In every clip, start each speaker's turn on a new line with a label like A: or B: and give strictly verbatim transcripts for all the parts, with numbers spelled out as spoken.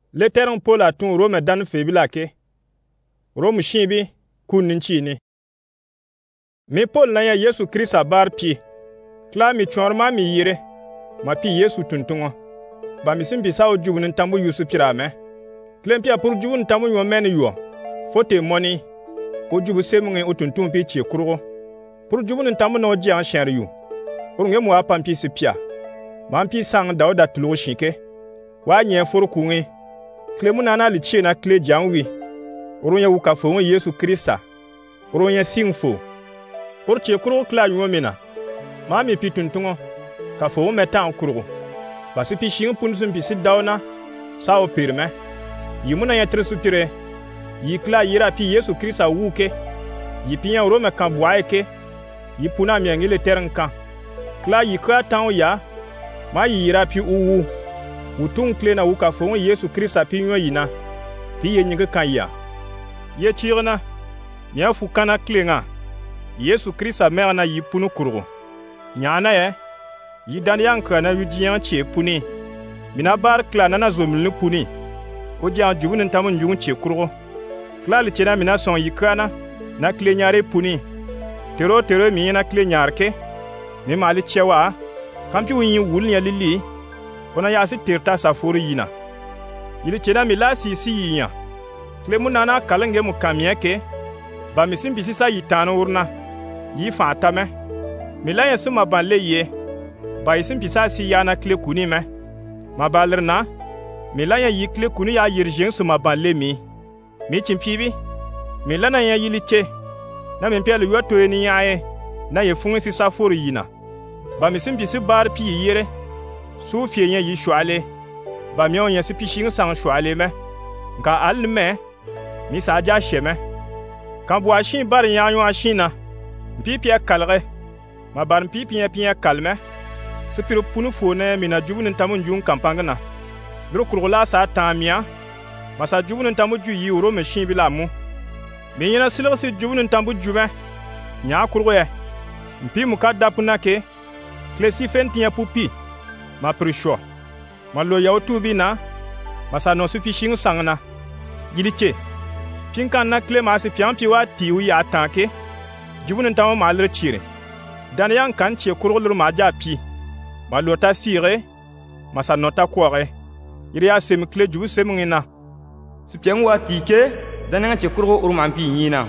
A: Leterin Paul a tun Rome dan febilake. Rome shibi kunin chini. Mi Paul na ya Yesu Krista bar pi. Kla mi chorma mi yire. Ma pi Yesu tuntungo. Ba mi simbi sa o jubunin tambu Yusu pirame. Klempia pour jubun tamu yo men yo. Fote money. O jubu semungi o tuntun pi chi kuro. Pour jubun tamu no ji an sher yu. Pour nge mo apampi se pia. Mampi sang Dauda tulo shike. Wa nye for kungi. Klemu nana li chi na kle janwi. Orunya wuka fo Yesu Krista. Orunya singfo. Pour chi kuro kla yo mena. Mami pi tuntungo. Ka fo metan kuro. Basi pi shing punsun pi sit dauna. Sa o pirme. Yimuna ya tresupire. Yikla yira pi Yesu Krista wuke. Yipinya Rome kan buaeke. Yipuna mi ngile terenkan. Kla yikra tan ya. Ma yira pi uwu. Utung kle na wuka fo Yesu Krista pi nyo yina. Pi ye nyinga kan ya. Ye chirna. Nya fukana kle nga. Yesu Krista merna yipunu kuro. Nyana ye. Yidan yankra na yujiyan che puni. Mina bar kla na na zomilni puni. O diyan jubunin tamun jugun che kuro. Kla li chena mina son yikana. Na kle nyare puni. Tero tero mi na kle nyarke. Mi mali chewa. Kampi winyi wulni ya lili. Kona yasi tirta safuri yina. Yili chena mi la si si yinya. Kle munana kalenge mu kamyeke. Ba misimbi sisa yitano urna. Yi fatame. Mi la yesu maban le ye. Ba yisimbi sa si yana kle kuni me. Mabalirna. Mi la ya yikle kuni ya yirjen su maban le mi. Mi chimpibi. Mi la na ya yiliche. Na mi mpele yoto eni yae. Na ye fungi si safuri yina. Ba misimbi si bar pi yire. Su fie nye yi shwale. Ba mi on ye si pishing sang shwale me. Nka al me. Mi sa ja sheme. Kan bu ashin bar yanyo ashina. Mpi pia kalre. Ma bar mpi pia pia kalme. Si piro punu fone mi na jubu nintamun jun kampangana. Biro kurula sa tamia. Masa jubu nintamu ju yi uro me shin bila mu. Mi yina silo si jubu nintambu jume. Nya kurwe. Mpi muka dapuna ke. Klesi fenti ya pupi. Ma prisho. Ma lo ya otubi na. Masa no su fishing sangna. Yiliche. Pinkan na kle ma si pian piwa tiwu ya tanke. Jubu nintamu malre chire. Dan yan kan che kurulur ma ja pi. Ma lo ta sire. Masa nota kwore. Yiri ya semi kle jubu semi ngina.
B: Si pian wa tike. Dan yan che kurgo urman pi yina.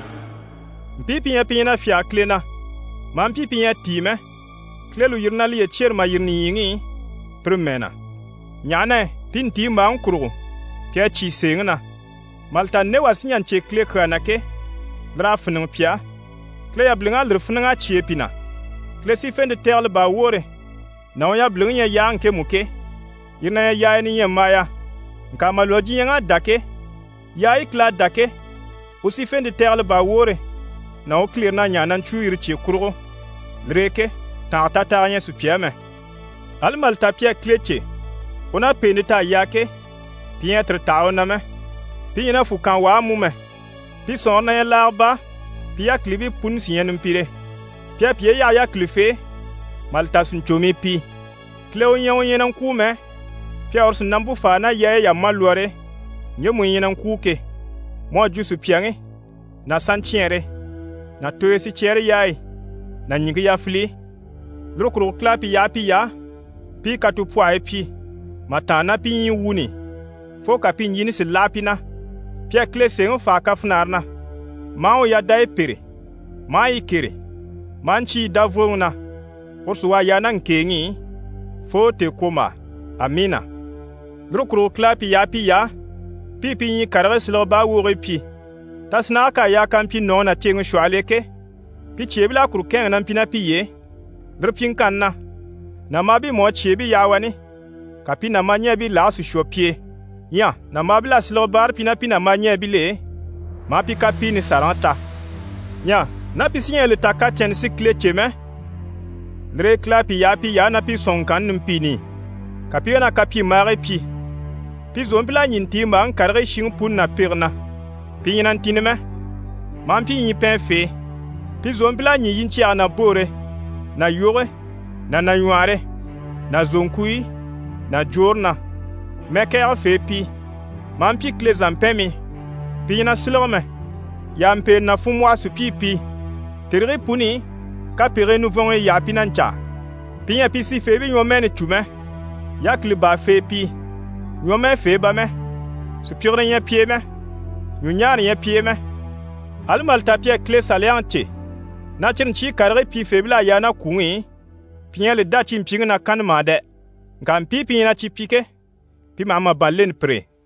A: Mpi pinya pinya fia kle na. Ma mpi pinya time. Klelu yirna liye cher ma yirni yingi. Primena. Nyane, pin ti ma nkuru. Pia chi sengna. Malta ne wasinyan che kle kana ke. Dra fnung pia. Kle ya blinga lr fnunga chi pina. Kle si fende terle ba wore. Na ya blinga ya nke muke. Yirna ya ya ni yemaya. Nka maloji yanga dake. Ya ikla dake. Usi fende terle ba wore. Na o clear na nyanan chuir chi kuru. Dreke. Ta ta ta nya su piame. Al mal ta pia kleche. Ona peni ta yake. Pien tre ta ona me. Pien fu kan wa mu me. Pi son na la ba. Pia klibi pun sien mpire. Pia pia ya ya klife. Mal ta sun chomi pi. Kleo nyon yenan ku me. Pia or sun nambu fa na ye ya malore. Nye mu yenan ku ke. Mo ju su piange. Na santiere. Na toye si chere yai. Na nyingi ya fli. Lukuru klapi ya pi ya. Pi katu pwa e pi. Matana pi yin wuni. Foka pi yini si lapi na. Pia kle se yon fa kafnar na. Mao ya da e pere. Ma yi kere. Manchi da vong na. Osuwa ya nan kengi. Fo te koma. Amina. Lukuru klapi ya pi ya. Pi pi yin karare silo ba wuri pi. Tasna ka ya kan pi nona tengu shwaleke. Pi chebila kuru ken nan pi na pi ye. Drpin kanna. Na mabi mo chebi yawani. Kapi na manya bi la su shopie. Ya, na mabi la silo bar pina pina manya bi le. Mapi kapi ni saranta. Ya, na pi sinye le taka chen si kle cheme. Dre klapi ya pi ya na pi sonkan numpini. Kapi na kapi mare pi. Pi zombila nyinti ma an karre shing pun na pirna. Pi yinan tineme. Mampi yin pen fe. Pi zombila nyi yinchi ana bore. Na yore, na na yuare, na zonkui, na jorna, meke a fe pi, Mam pi kle zampemi. Pi na silgme. Yam pe na fum wa su pi pi. Terre puni ka pere nu vong ya pinancha. Pi ya pi si fe bi nyomene tume. Yakli ba fe pi. Nyome fe ba me. Su pire ya pie me. Nyunyar ya pie me. Almal ta pie kle salianche. Na chen chi karre pi fe bila ya na kungi. Pi le dachi mpinga na kan ma de. Ngam pi pi na chi pike. Pi mama balen pre.